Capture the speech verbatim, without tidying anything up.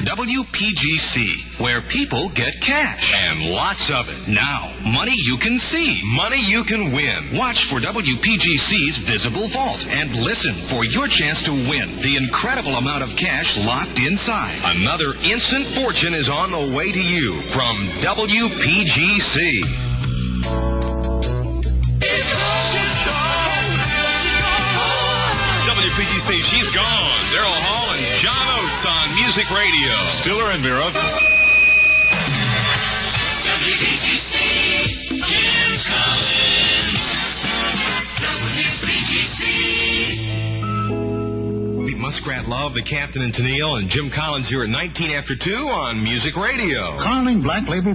W P G C, where people get cash. And lots of it. Now, money you can see. Money you can win. Watch for W P G C's Visible Vault and listen for your chance to win the incredible amount of cash locked inside. Another instant fortune is on the way to you from W P G C. W P G C, She's Gone. Daryl Hall and John Oates on Music Radio. Stiller and Mira. W P G C, Jim Collins. W P G C. Meet Muskrat Love, the Captain and Tennille, and Jim Collins here at nineteen after two on Music Radio. Carling Black Label